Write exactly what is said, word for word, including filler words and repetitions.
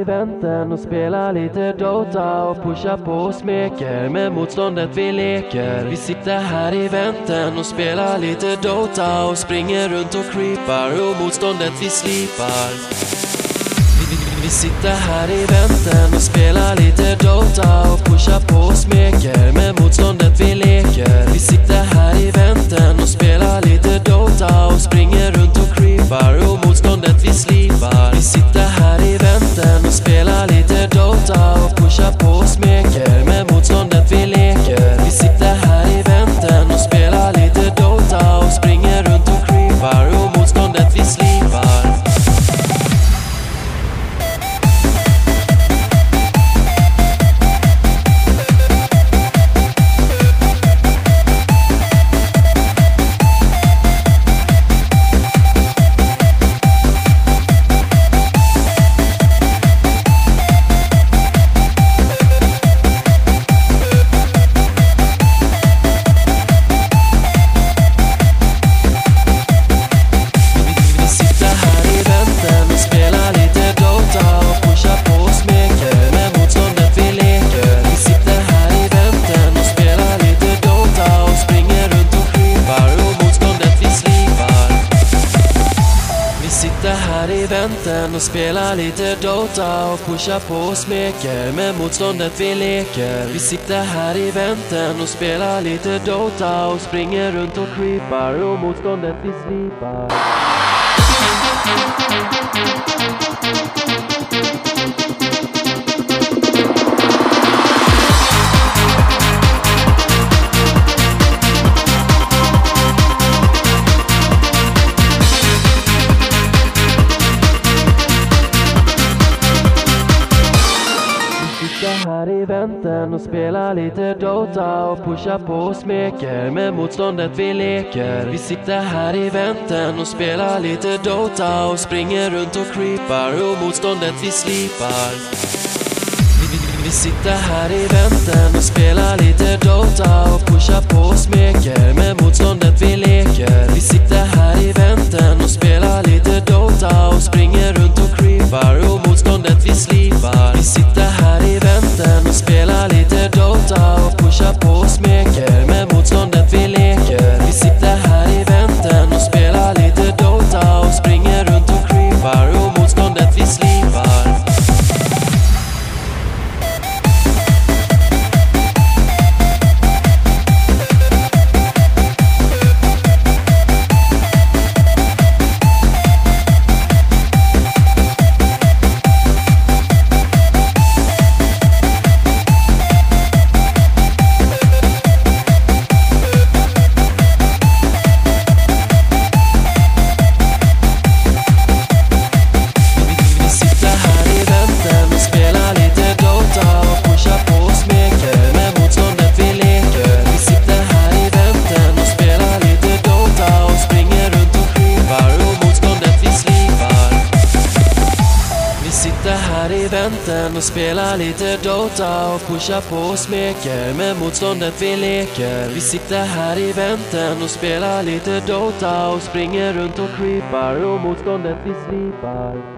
vänten och spelar lite Dota och pushar på och smeker med motståndet vi leker. Vi sitter här i vänten och spelar lite Dota och springer runt och creepar och motståndet vi slipar. Vi, vi, vi sitter här i vänten och spelar lite Dota och pushar på och smeker med motståndet vi leker. Vi sitter här i vänten och spelar lite Dota och springer runt och creepar och motståndet vi slipar. Vi sitter här i vänten och spelar lite Dota och pushar på och smeker med motståndet vi leker. Vi sitter här i vänten och spelar lite Dota och springer runt och creepar och motståndet vi slipar. Och spelar lite Dota och pushar på och smeker med motståndet vi leker. Vi sitter här i vänten och spelar lite Dota och springer runt och creepar och motståndet vi slipar. Här i vänten och spelar lite Dota och pushar på och smeker med motståndet vi leker. Vi sitter här i vänten och spelar lite Dota och springer runt och creepar och motståndet vi slipar. Vi, vi, vi sitter här i vänten och spelar lite Dota och pushar på och smeker med motståndet vi leker. Vi sitter här i vänten och spelar lite Dota och springer runt och creepar och motståndet vi slipar. Vi sitter här i vänten och spelar lite Dota och pushar på och smeker med motståndet vi leker. Vi sitter här i vänten och spelar lite Dota och springer runt och creepar och motståndet vi slipar. Och spelar lite Dota och pushar på och smeker med motståndet vi leker. Vi sitter här i vänten och spelar lite Dota och springer runt och creepar och motståndet vi slipar.